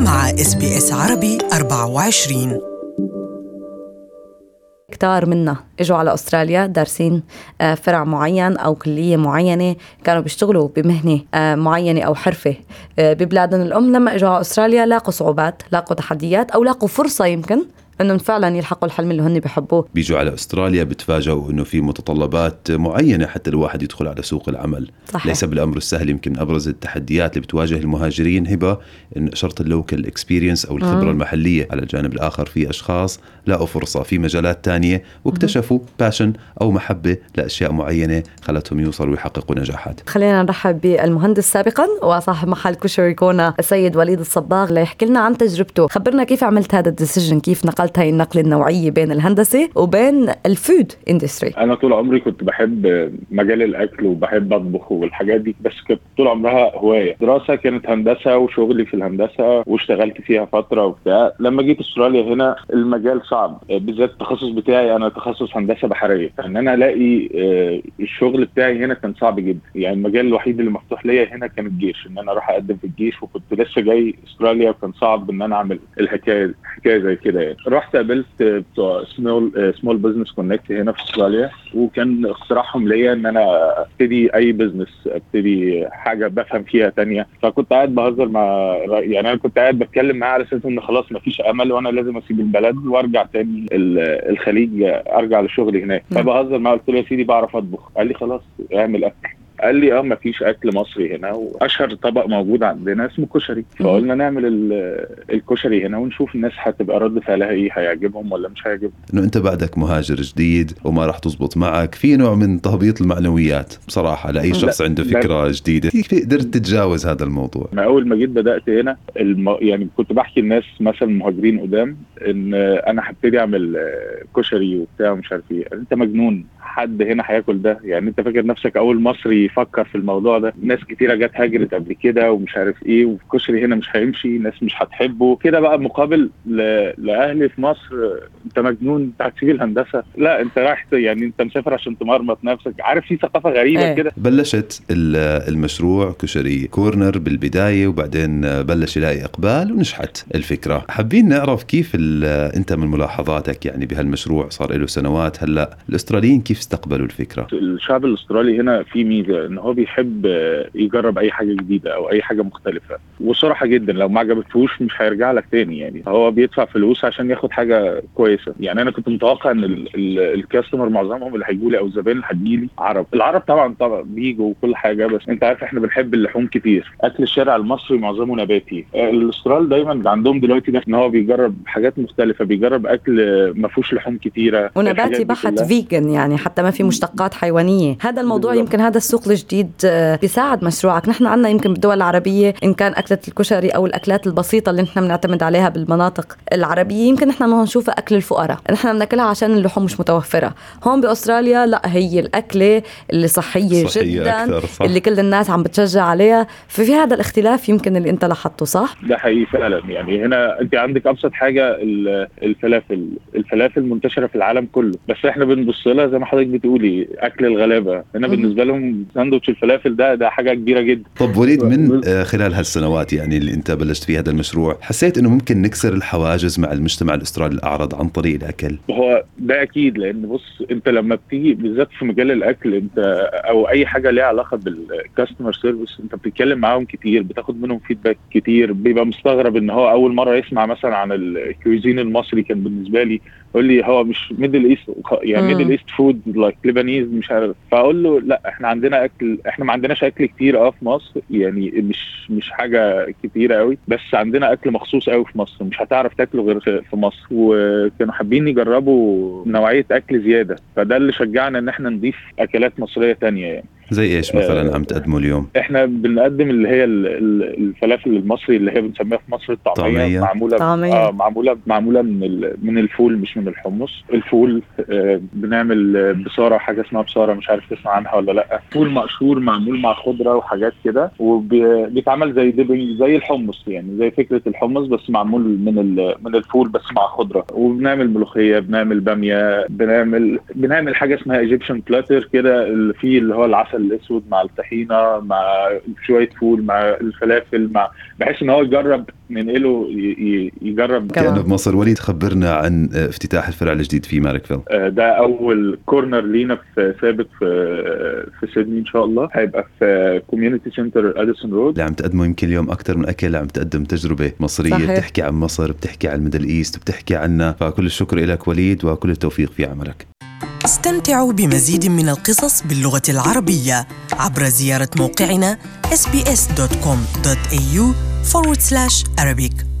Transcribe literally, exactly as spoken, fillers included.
مع إس بي إس عربي أربعة وعشرين. كتار منا اجوا على أستراليا دارسين فرع معين أو كلية معينة، كانوا بيشتغلوا بمهنة معينة أو حرفة ببلادهم الأم. لما اجوا على أستراليا لاقوا صعوبات، لاقوا تحديات، أو لاقوا فرصة يمكن انهم فعلا يلحقوا الحلم اللي هن بيحبوه. بيجوا على استراليا بتفاجئوا انه في متطلبات معينه حتى الواحد يدخل على سوق العمل. صحيح. ليس بالامر السهل. يمكن من ابرز التحديات اللي بتواجه المهاجرين هبه ان شرط اللوكال اكسبيرينس او الخبره مم. المحليه. على الجانب الاخر في اشخاص لاقوا فرصه في مجالات تانية واكتشفوا باشن او محبه لاشياء معينه خلتهم يوصلوا ويحققوا نجاحات. خلينا نرحب بالمهندس سابقا وصاحب محل كشري كونا السيد وليد الصباغ ليحكي لنا عن تجربته. خبرنا كيف عملت هذا الديسيجن، كيف نقلت هاي النقلة النوعية بين الهندسة وبين الفود اندستري. أنا طول عمري كنت بحب مجال الأكل وبحب أطبخ والحاجات دي، بس كنت طول عمرها هواية. دراسة كانت هندسة وشغلي في الهندسة واشتغلت فيها فترة وبتاع. لما جيت استراليا هنا المجال صعب، بالذات التخصص بتاعي أنا تخصص هندسة بحرية، فإن أنا ألاقي الشغل بتاعي هنا كان صعب جدا. يعني المجال الوحيد اللي مفتوح ليا هنا كان الجيش، إن أنا أروح أقدم في الجيش، وكنت لسه جاي استراليا وكان صعب إن أنا أعمل الحكاية حكاية زي كده. يعني رحت قابلت بتوع سمول سمول بزنس كونكت هنا في استراليا، وكان اقتراحهم ليا ان انا ابتدي اي بزنس، ابتدي حاجه بفهم فيها تانية. فكنت قاعد بهزر مع، يعني انا كنت قاعد بتكلم معاه على اساس ان خلاص مفيش امل وانا لازم اسيب البلد وارجع تاني الخليج، ارجع لشغلي هناك. فبهزر معاه قلت له يا سيدي بعرف اطبخ. قال لي خلاص اعمل اكل. قال لي اه مفيش اكل مصري هنا، واشهر طبق موجود عندنا اسمه كشري. فقلنا نعمل الكشري هنا ونشوف الناس هتبقى رد فعلها ايه، هيعجبهم ولا مش هيعجبهم. انه انت بعدك مهاجر جديد وما راح تزبط معك، في نوع من تهبيط المعنويات بصراحه لاي شخص عنده فكره جديده. كيف قدرت تتجاوز هذا الموضوع؟ ما اول ما جيت بدات هنا الم... يعني كنت بحكي للناس مثلا مهاجرين قدام ان انا هبتدي اعمل كشري وبتاع ومش عارف ايه. انت مجنون، حد هنا هياكل ده؟ يعني انت فاكر نفسك اول مصري يفكر في الموضوع ده؟ ناس كتيره جت هاجرت قبل كده ومش عارف ايه، والكشري هنا مش هيمشي، ناس مش هتحبه كده. بقى مقابل ل... لاهلي في مصر انت مجنون، انت هتسيب الهندسه؟ لا انت رايح، يعني انت مسافر عشان تمرمط نفسك. عارف في ثقافه غريبه ايه. كده بلشت المشروع كشري كورنر بالبدايه، وبعدين بلش يلاقي اقبال ونجحت الفكره. حابين نعرف كيف انت من ملاحظاتك يعني بهالمشروع، صار له سنوات هلا، الاستراليين كيف استقبلوا الفكره؟ الشعب الاسترالي هنا في ميزه ان هو بيحب يجرب اي حاجه جديده او اي حاجه مختلفه، وصراحه جدا لو ما عجبتهوش مش هيرجع لك تاني. يعني هو بيدفع فلوس عشان ياخد حاجه كويسه. يعني انا كنت متوقع ان الكاستمر معظمهم اللي هيجوا لي او الزبائن اللي هتجي لي عرب. العرب طبعا طبعا بيجوا وكل حاجه، بس انت عارف احنا بنحب اللحوم كتير. اكل الشارع المصري معظمه نباتي. الاسترال دايما عندهم دلوقتي ده ان هو بيجرب حاجات مختلفه، بيجرب اكل ما فيهوش لحوم كتيره ونباتي بحت فيجن، يعني حتى ما في مشتقات حيوانيه. هذا الموضوع بالضبط. يمكن هذا السوق الجديد بيساعد مشروعك. نحن عندنا يمكن بالدول العربيه ان كان اكله الكشري او الاكلات البسيطه اللي نحن بنعتمد عليها بالمناطق العربيه، يمكن نحن ما نشوفها اكل الفقراء، نحن بناكلها عشان اللحوم مش متوفره. هون باستراليا لا، هي الاكله اللي صحيه, صحية جدا أكثر، اللي كل الناس عم بتشجع عليها. ففي هذا الاختلاف يمكن اللي انت لاحظته، صح؟ ده حقيقي فعلا. يعني هنا انت عندك ابسط حاجه الفلافل. الفلافل منتشره في العالم كله، بس احنا بنبص لها زي ما حضرتك بتقولي اكل الغلابه. هنا بالنسبه لهم ساندوتش الفلافل ده ده حاجه كبيره جدا. طب وليد، من خلال هالسنوات يعني اللي انت بلشت في هذا المشروع، حسيت انه ممكن نكسر الحواجز مع المجتمع الاسترالي الاعرض عن طريق الاكل؟ هو ده اكيد، لان بص انت لما بتيجي بالذات في مجال الاكل انت او اي حاجه ليها علاقه بالكاستمر سيرفيس، انت بتتكلم معاهم كتير، بتاخد منهم فيدباك كتير. بيبقى مستغرب ان هو اول مره يسمع مثلا عن الكويزين المصري. كان بالنسبه لي يقول لي هو مش ميدل ايست، يعني ميدل ايست فود لايك ليبانيز مش عارف. فاقول له لا احنا عندنا اكل، احنا ما عندناش اكل كتير اه في مصر، يعني مش مش حاجه كتيره قوي، بس عندنا اكل مخصوص قوي في مصر مش هتعرف تاكله غير في مصر. وكانوا حابين يجربوا نوعيه اكل زياده، فده اللي شجعنا ان احنا نضيف اكلات مصريه تانية. يعني زي ايش مثلا عم تقدموا اليوم؟ احنا بنقدم اللي هي الفلافل المصري اللي هي بنسميها في مصر الطعميه. طعمية. معموله طعمية. اه معموله معموله من من الفول مش من الحمص. الفول آه بنعمل بصاره، حاجه اسمها بصاره مش عارف تسمع عنها ولا لا. فول مقشور معمول مع خضره وحاجات كده، وبيتعمل زي زي الحمص، يعني زي فكره الحمص بس معمول من من الفول بس مع خضره. وبنعمل ملوخيه، بنعمل باميه، بنعمل بنعمل حاجه اسمها ايجيبشن بلاتر كده اللي فيه اللي هو العسل العسل الاسود مع الطحينه مع شويه فول مع الفلافل، مع بحيث ان هو يجرب ننقله يجرب. كأنه بمصر. وليد خبرنا عن افتتاح الفرع الجديد في ماركفيل. ده اول كورنر لينا في ثابت في في سيدني ان شاء الله، هيبقى في كوميونتي سنتر اديسون رود. اللي عم تقدمه يمكن اليوم اكثر من اكل، عم تقدم تجربه مصريه. صحيح. بتحكي عن مصر، بتحكي عن الميدل ايست، بتحكي عنا، فكل الشكر لك وليد وكل التوفيق في عملك. استمتعوا بمزيد من القصص باللغة العربية عبر زيارة موقعنا إس بي إس دوت كوم دوت إيه يو forward slash Arabic.